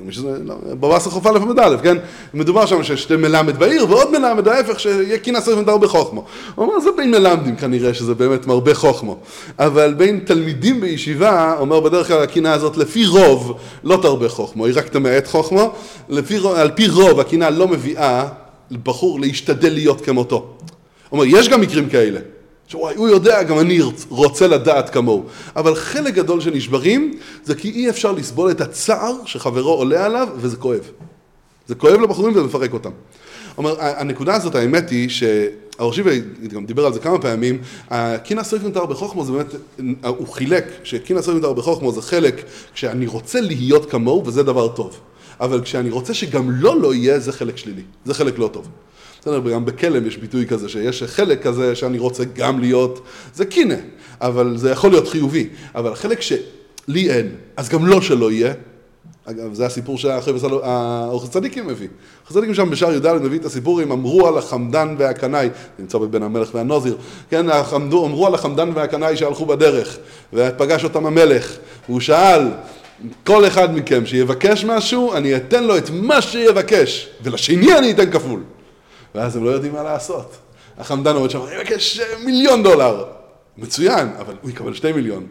בבבא בתרא חוף א' עמוד א', כן? מדובר שם ששתי מלמד בעיר, ועוד מלמד ההפך שיהיה קינא סופרים תר בחוכמה. הוא אומר, זה בין מלמדים כנראה שזה באמת מרבה חוכמה. אבל בין תלמידים בישיבה, אומר בדרך כלל הקינא הזאת לפי רוב לא תרבה חוכמה, היא רק תמעט חוכמה. על פי רוב הקינא לא מביאה לבחור להשתדל להיות כמותו. הוא אומר, יש גם מקרים כאלה. שהוא יודע, גם אני רוצה לדעת כמוהו. אבל חלק גדול שנשברים, זה כי אי אפשר לסבול את הצער שחברו עולה עליו, וזה כואב. זה כואב לבחורים ומפרק אותם. אומר, הנקודה הזאת, האמת היא, שהראש ישיבה גם דיבר על זה כמה פעמים, קינא סופרים תר בחוכמה, זה באמת, הוא חילק, שקינא סופרים תר בחוכמה זה חלק, כשאני רוצה להיות כמוהו, וזה דבר טוב. אבל כשאני רוצה שגם לא יהיה, זה חלק שלילי. זה חלק לא טוב. גם בכלם יש ביטוי כזה, שיש חלק כזה שאני רוצה גם להיות, זה קינא, אבל זה יכול להיות חיובי. אבל החלק שלי אין, אז גם לא שלא יהיה, אגב, זה הסיפור שהאורך צדיקים מביא. אורך צדיקים שם בשער י"ד מביא את הסיפור, הם אמרו על החמדן והקנאי, נמצא בבין המלך והנוזיר, כן, אמרו על החמדן והקנאי שהלכו בדרך, ופגש אותם המלך, והוא שאל, כל אחד מכם שיבקש משהו, אני אתן לו את מה שיבקש, ולשני אני אתן כפול. ואז הם לא יודעים מה לעשות. החמדן עומד שם, אני מבקש $1,000,000. מצוין, אבל הוא יקבל 2 מיליון.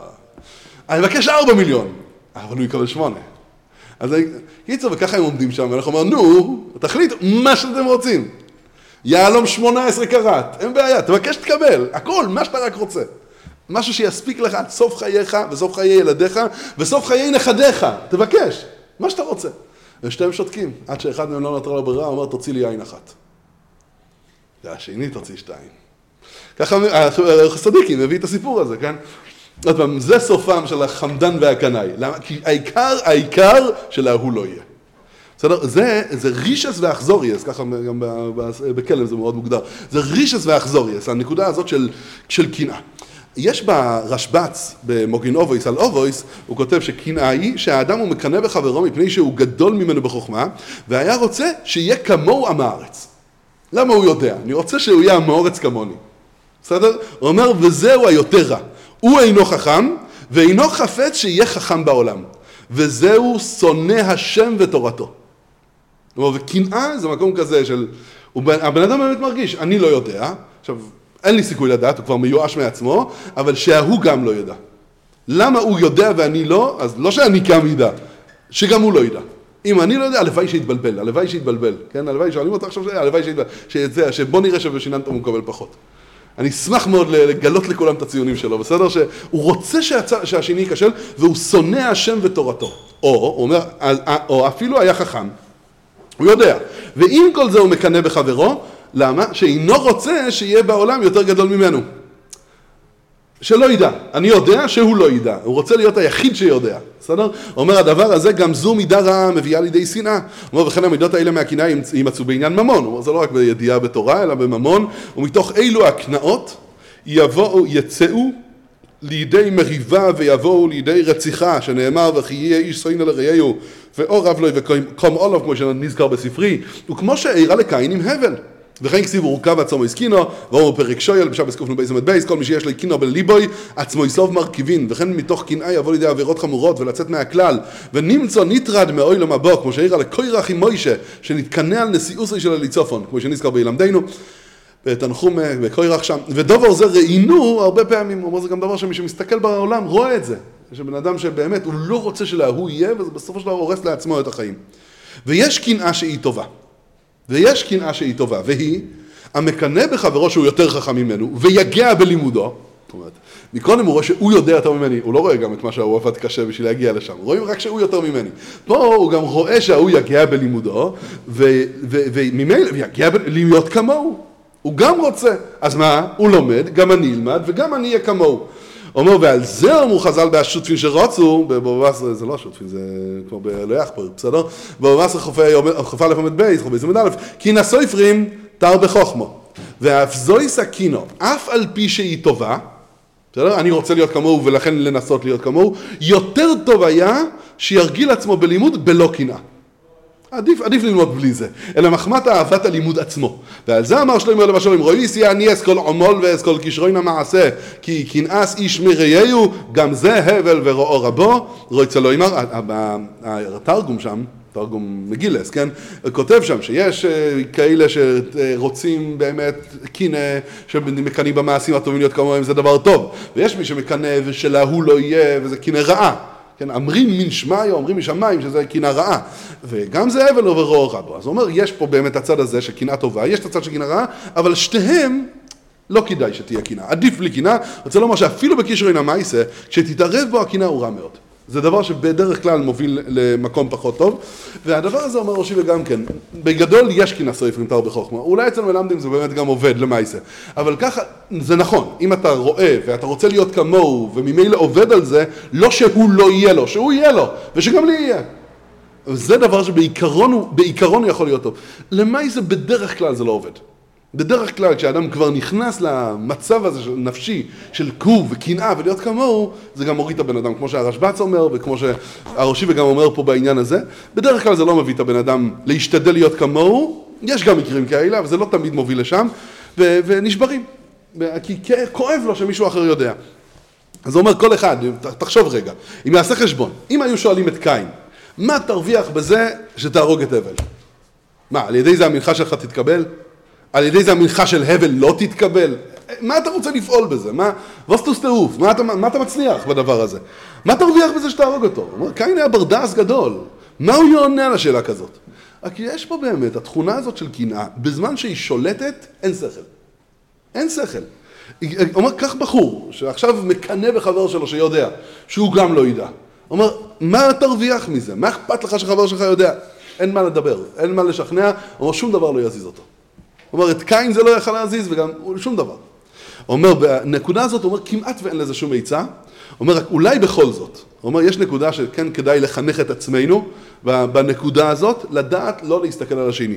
אני מבקש 4 מיליון, אבל הוא יקבל 8. אז קיצור, וככה הם עומדים שם, ואנחנו אומרים, נו, תחליטו מה שאתם רוצים. יהלום 18 קראט, אין בעיה, תבקש תקבל, הכל, מה שאתה רק רוצה. משהו שיספיק לך עד סוף חייך, וסוף חיי ילדיך, וסוף חיי נכדיך. תבקש, מה שאתה רוצה. ושתיהם שותקים, עד שאחד מהם לא נותר לו ברירה, אומר, תוציא לי עין אחת. והשני תוציא 2. ככה הצדיקים מביא את הסיפור הזה, כן? עוד פעם, זה סופם של החמדן והקנאי. למה? כי העיקר של ההוא לא יהיה. בסדר? זה רישס ואחזוריאס, ככה גם בכלם זה מאוד מוגדר. זה רישס ואחזוריאס, הנקודה הזאת של קנאה. יש ברשב"ץ, במוגין אובויס על אובויס, הוא כותב שקנאה היא שהאדם הוא מקנא בחברו מפני שהוא גדול ממנו בחוכמה, והיה רוצה שיהיה כמוהו עם הארץ. למה הוא יודע? אני רוצה שהוא יהיה המאורץ כמוני. בסדר? הוא אומר, וזהו היותר רע. הוא אינו חכם, ואינו חפץ שיהיה חכם בעולם. וזהו שונא השם ותורתו. זאת אומרת, וקנאה זה מקום כזה של... הבן אדם באמת מרגיש, אני לא יודע, עכשיו, אין לי סיכוי לדעת, הוא כבר מיואש מעצמו, אבל שההוא גם לא יודע. למה הוא יודע ואני לא? אז לא שאני גם ידע, שגם הוא לא ידע. אם אני לא יודע, הלוואי שיתבלבל, כן? הלוואי, שואלים אותך עכשיו, הלוואי שיתבלבל, שבוא נראה שבשיננת הוא מקבל פחות. אני אשמח מאוד לגלות לכולם את הציונים שלו, בסדר? שהוא רוצה שהשני ייכשל, והוא שונא השם ותורתו. או אפילו היה חכם, הוא יודע. ועם כל זה הוא מקנא בחברו, למה? שאינו רוצה שיהיה בעולם יותר גדול ממנו. שלא ידע. אני יודע שהוא לא ידע. הוא רוצה להיות היחיד שיודע. בסדר? אומר, הדבר הזה גם זו מידה רעה מביאה לידי שנאה. אומר, וכן המידות האלה מהקנאה יימצאו בעניין ממון. אומר, זה לא רק בידיעה בתורה, אלא בממון. ומתוך אילו הקנאות יצאו לידי מריבה ויבואו לידי רציחה, שנאמר, וכי יהיה איש שונא לרעהו, ואור רב לו וקום עולב, כמו שנזכר בספרי, וכמו שהעירה לקין עם הבל. וכן כסיב ורוקב עצמו הסקינו, ואומר פרק שויל, בשבס קופנו בייזמת בייס, כל מי שיש לי קינו בליבוי, עצמו יסוב מרכיבין, וכן מתוך קנאה יבוא לידי עבירות חמורות ולצאת מהכלל, ונמצא נטרד מאוילם הבא, כמו שהעירה לקוירח עם מוישה, שנתקנא על נשיאוסי של הליצופון, כמו שנזכר בילמדנו, בתנחום בקוירח שם, ודובר זה ראינו הרבה פעמים, אומר זה גם דבר שמי שמסתכל בעולם רואה את זה, שבן אדם שבאמת הוא לא רוצה שלהוא יהיה, וזה בסופו של דבר הורס לעצמו את החיים. ויש קנאה שהיא טובה, והיא המקנא בחברו שהוא יותר חכם ממנו, ויגע בלימודו, זאת אומרת, מקודם הוא רואה שהוא יודע יותר ממני, הוא לא רואה גם את מה שהוא עבד קשה בשביל להגיע לשם, רואים רק שהוא יותר ממני. פה הוא גם רואה שהוא יגע בלימודו, וממילא יגע להיות כמוהו. הוא גם רוצה, אז מה? הוא לומד, גם אני אלמד, וגם אני אהיה כמוהו. אומר, ועל זה אמרו חז"ל בהשותפין שרצו, בבבא, זה לא השותפין, זה כבר בלויח פה, בסדר? בבבא חופה לפעמת בייס, חופה זמד א', כי נסויפרים תר בחוכמו. ואף זוי סכינו, אף על פי שהיא טובה, בסדר? אני רוצה להיות כמוהו ולכן לנסות להיות כמוהו, יותר טוב היה שירגיל עצמו בלימוד בלא קנאה. עדיף ללמוד בלי זה, אלא מחמת אהבת הלימוד עצמו. ועל זה אמר שלמה למשל, אם רואי סיה אני אסכול עמול ואסכול כשרוין המעשה, כי כנאס איש מראיהו, גם זה הבל ורואו רבו, רואי צלו אמר, התרגום שם, תרגום מגילס, כן? כותב שם שיש כאלה שרוצים באמת קנאה, שמקנאים במעשים הטובים להיות כמוהם, זה דבר טוב. ויש מי שמקנא ושלהוא לא יהיה, וזה קנאה רעה. כן, אמרים מן שמאי או אומרים משמיים שזה קנאה רעה, וגם זה הבל ורואו רבו. אז הוא אומר, יש פה באמת הצד הזה של קנאה טובה, יש את הצד של קנאה רעה, אבל שתיהם לא כדאי שתהיה קנאה, עדיף בלי קנאה. רוצה לומר שאפילו בקשרין המעשה, כשתתערב בו הקנאה הוא רע מאוד. זה דבר שבדרך כלל מוביל למקום פחות טוב, והדבר הזה אומר ראשי וגם כן, בגדול יש קנאה סויפרים תר בחוכמה, אולי אצל מלמדים זה באמת גם עובד למעשה, אבל ככה זה נכון, אם אתה רואה ואתה רוצה להיות כמוהו וממילא עובד על זה, לא שהוא לא יהיה לו, שהוא יהיה לו, ושגם לי יהיה. זה דבר שבעיקרון הוא יכול להיות טוב. למעשה בדרך כלל זה לא עובד. בדרך כלל כשאדם כבר נכנס למצב הזה של נפשי, של קור וקנאה ולהיות כמוהו, זה גם מוריד את הבן אדם, כמו שהרשב"ץ אומר וכמו שהראשי וגם אומר פה בעניין הזה. בדרך כלל זה לא מביא את הבן אדם להשתדל להיות כמוהו, יש גם מקרים כאלה, אבל זה לא תמיד מוביל לשם, ונשברים, כי כואב לו שמישהו אחר יודע. אז הוא אומר כל אחד, תחשוב רגע, אם יעשה חשבון, אם היו שואלים את קין, מה תרוויח בזה שתהרוג את הבל? מה, על ידי זה המנחה שלך תתקבל? על ידי זה המנחה של הבל לא תתקבל? מה אתה רוצה לפעול בזה? וסטוס טירוף, מה אתה מצליח בדבר הזה? מה תרוויח בזה שתהרוג אותו? הוא אומר, קין היה ברדס גדול. מה הוא יעונה על השאלה כזאת? כי יש פה באמת, התכונה הזאת של קנאה, בזמן שהיא שולטת, אין שכל. אין שכל. הוא אומר, כך בחור, שעכשיו מקנא בחבר שלו שיודע, שהוא גם לא ידע. הוא אומר, מה תרוויח מזה? מה אכפת לך שחבר שלך יודע? אין מה לדבר, אין מה לשכנע, הוא אומר, שום דבר לא יזיז אותו. הוא אומר, את קין זה לא יכל להזיז וגם שום דבר. הוא אומר, בנקודה הזאת, הוא אומר, כמעט ואין לזה שום עצה. הוא אומר, אולי בכל זאת. הוא אומר, יש נקודה שכן כדאי לחנך את עצמנו, בנקודה הזאת, לדעת לא להסתכל על השני.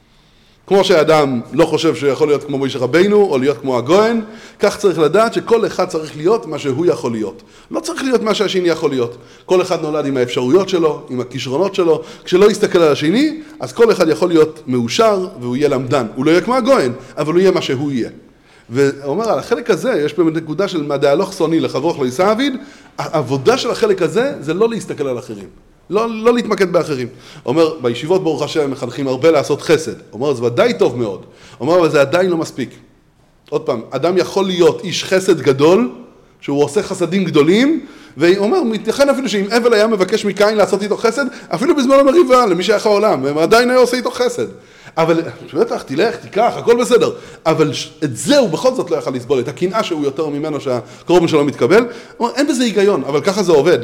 כמו שהאדם לא חושב שיכול להיות כמו מוישה רבינו, או להיות כמו הגוהן, כך צריך לדעת שכל אחד צריך להיות מה שהוא יכול להיות. לא צריך להיות מה שהשני יכול להיות. כל אחד נולד עם האפשרויות שלו, עם הכישרונות שלו. כשלא יסתכל על השני, אז כל אחד יכול להיות מאושר, והוא יהיה למדן. הוא לא יהיה כמו הגוהן, אבל הוא יהיה מה שהוא יהיה. והוא אומר, על החלק הזה, יש באמת נקודה של מה דהלוך שונאי לחברך לא יישא עביד, העבודה של החלק הזה זה לא להסתכל על אחרים. לא להתמקד באחרים. אומר, בישיבות ברוך השם מחנכים הרבה לעשות חסד. אומר, זה ודאי טוב מאוד. אומר, אבל זה עדיין לא מספיק. עוד פעם, אדם יכול להיות איש חסד גדול, שהוא עושה חסדים גדולים, ואומר, מתייחן אפילו שאם אבל היה מבקש מקין לעשות איתו חסד, אפילו בזמן המריבה, למי שייך העולם, הם עדיין היה עושה איתו חסד. אבל, בטח, תלך, תיקח, הכל בסדר. אבל את זה הוא בכל זאת לא יכל לסבול, את הקנאה שהוא יותר ממנו, שהקרוב שלו מתקבל. אומר, אין בזה היגיון, אבל ככה זה עובד.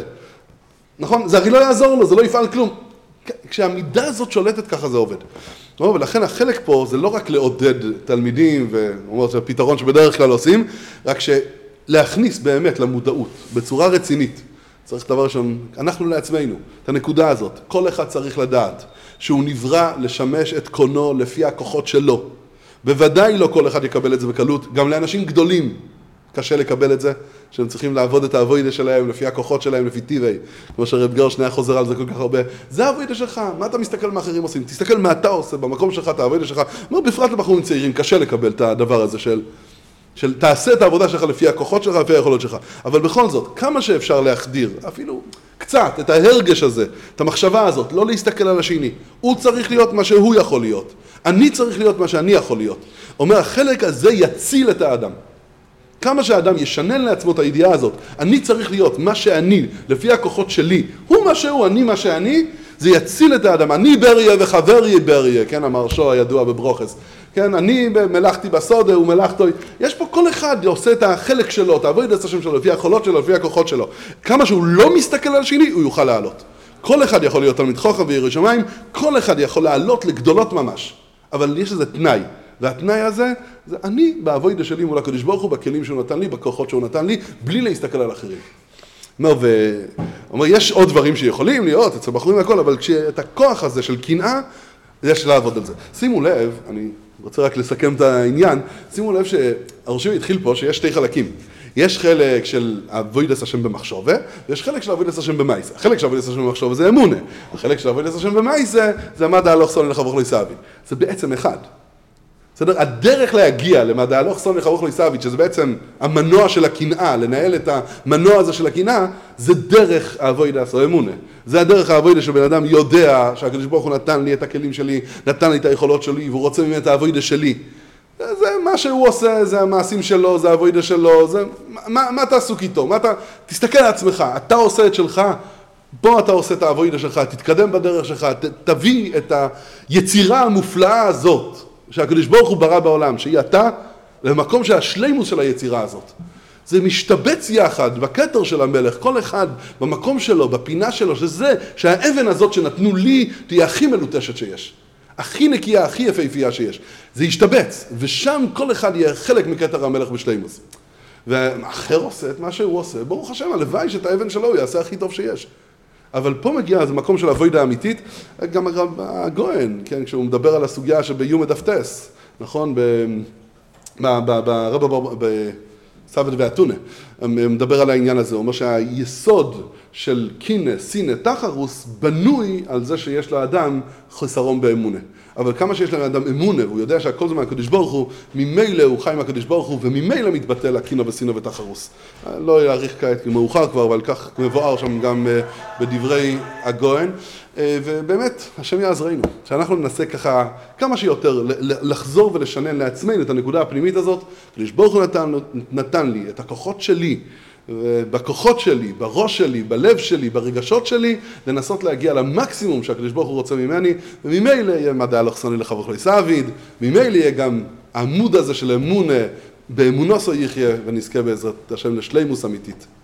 נכון? זה הרי לא יעזור לו, זה לא יפעל כלום. כשהמידה הזאת שולטת, ככה זה עובד. ולכן החלק פה זה לא רק לעודד תלמידים, זה פתרון שבדרך כלל עושים, רק להכניס באמת למודעות, בצורה רצינית. צריך דבר ראשון, אנחנו לעצמנו, את הנקודה הזאת. כל אחד צריך לדעת שהוא נברא לשמש את קונו לפי הכוחות שלו. בוודאי לא כל אחד יקבל את זה בקלות, גם לאנשים גדולים קשה לקבל את זה, שהם צריכים לעבוד את העבודה שלהם לפי הכוחות שלהם, לפי טבעי. כמו שרב גרשניה חוזר על זה כל כך הרבה. זה העבודה שלך, מה אתה מסתכל מה אחרים עושים? תסתכל מה אתה עושה במקום שלך, את העבודה שלך. בפרט לבחורים צעירים, קשה לקבל את הדבר הזה של תעשה את העבודה שלך לפי הכוחות שלך, לפי היכולות שלך. אבל בכל זאת, כמה שאפשר להחדיר, אפילו קצת, את ההרגש הזה, את המחשבה הזאת, לא להסתכל על השני. הוא צריך להיות מה שהוא יכול להיות. אני צריך להיות מה שאני יכול להיות. אומר, החלק הזה יציל את האדם. כמה שהאדם ישנן לעצמו את הידיעה הזאת, אני צריך להיות מה שאני, לפי הכוחות שלי, הוא מה שהוא, אני מה שאני, זה יציל את האדם. אני בריה וחברי בריה, כן, אמר שו הידוע בברוכס. כן, אני מלאכתי בסודה ומלאכתו, יש פה כל אחד עושה את החלק שלו, תעבוד את השם שלו, לפי היכולות שלו, לפי הכוחות שלו. כמה שהוא לא מסתכל על שני, הוא יוכל לעלות. כל אחד יכול להיות תלמיד חוכם וירא שמיים, כל אחד יכול לעלות לגדולות ממש. אבל יש איזה תנאי, והתנאי הזה, זה אני בעבודה שלי מול הקדוש ברוך הוא, בכלים שהוא נתן לי, בכוחות שהוא נתן לי, בלי להסתכל על אחרים. אומר, יש עוד דברים שיכולים להיות, אצל בחורים והכל, אבל כשאת הכוח הזה של קנאה, יש לעבוד על זה. שימו לב, אני רוצה רק לסכם את העניין, שימו לב שהרשימה התחיל פה שיש שתי חלקים. יש חלק של עבודת השם במחשבה, ויש חלק של עבודת השם במעשה. החלק של עבודת השם במחשבה זה אמונה. החלק של עבודת השם במעשה זה מה דהלוך שונאי לחברך לא יישא עביד. זה בעצם אחד. בסדר? הדרך להגיע למה דהלוך שונאי לחברך לא יישא עביד, שזה בעצם המנוע של הקנאה, לנהל את המנוע הזה של הקנאה, זה דרך העבודת האמונה. זה הדרך העבודה שבן אדם יודע שהקדוש ברוך הוא נתן לי את הכלים שלי, נתן לי את היכולות שלי, והוא רוצה ממני את העבודה שלי. זה מה שהוא עושה, זה המעשים שלו, זה העבודה שלו, זה מה אתה עסוק איתו? תסתכל על עצמך, אתה עושה את שלך, בוא אתה עושה את העבודה שלך, תתקדם בדרך שלך, תביא את היצירה המופלאה הזאת שהקדוש ברוך הוא ברא בעולם, שהיא אתה, למקום שהשלימוס של היצירה הזאת. זה משתבץ יחד בכתר של המלך, כל אחד במקום שלו, בפינה שלו, שהאבן הזאת שנתנו לי תהיה הכי מלוטשת שיש. הכי נקייה, הכי יפהפייה שיש. זה ישתבץ, ושם כל אחד יהיה חלק מכתר המלך בשלימוס. והאחר עושה את מה שהוא עושה, ברוך השם, הלוואי שאת האבן שלו הוא יעשה הכי טוב שיש. אבל פה מגיע, זה מקום של עבודה אמיתית, גם הגויין, כן, כשהוא מדבר על הסוגיה שביום דפטס, נכון, סבת ואתונה, מדבר על העניין הזה, הוא אומר שהיסוד של קינא, סינא, תחרוס, בנוי על זה שיש לאדם חסרון באמונה. אבל כמה שיש לאדם אמונה, והוא יודע שהכל זה מהקדוש ברוך הוא, ממילא הוא חי מהקדוש ברוך הוא, וממילא מתבטל הקינא וסינא ותחרוס. לא יאריך כעת מאוחר כבר, אבל כך מבואר שם גם בדברי הגויין. ובאמת, השם יעזרנו, שאנחנו ננסה ככה כמה שיותר לחזור ולשנן לעצמנו את הנקודה הפנימית הזאת. הקדוש ברוך הוא נתן לי את הכוחות שלי, בכוחות שלי, בראש שלי, בלב שלי, ברגשות שלי, לנסות להגיע למקסימום שהקדוש ברוך הוא רוצה ממני, וממילא יהיה מה דהלוך שונאי לחברך לא יישא עביד, ממילא יהיה גם העמוד הזה של אמונה, באמונוסו יחיה, ונזכה בעזרת השם לשלימוס אמיתית.